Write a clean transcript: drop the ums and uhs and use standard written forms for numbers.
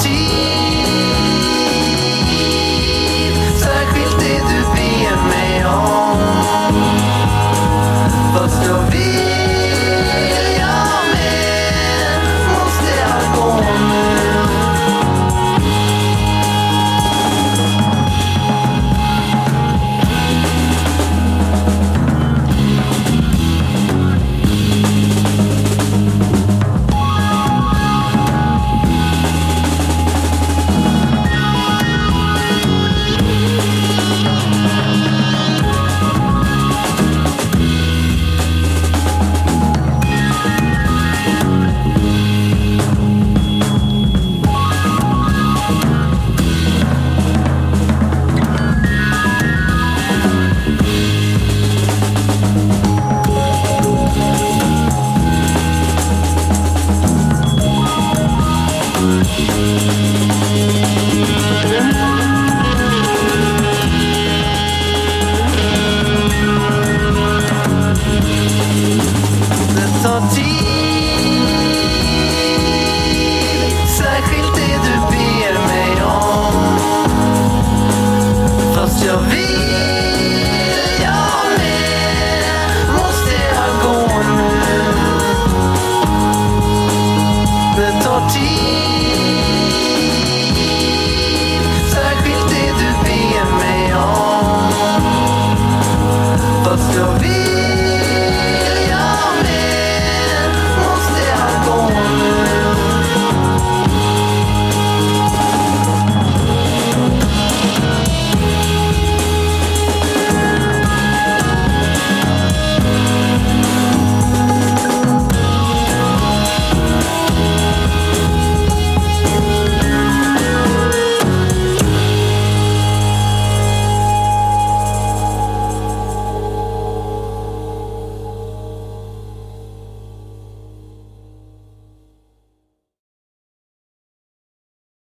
tid, särskilt det du ber mig om. Fast jag vill jag med, måste jag gå nu. Det tar tid, särskilt det du ber mig om. Fast jag vill jag med, måste jag gå nu. Det tar tid, särskilt det du ber mig om. Fast jag vill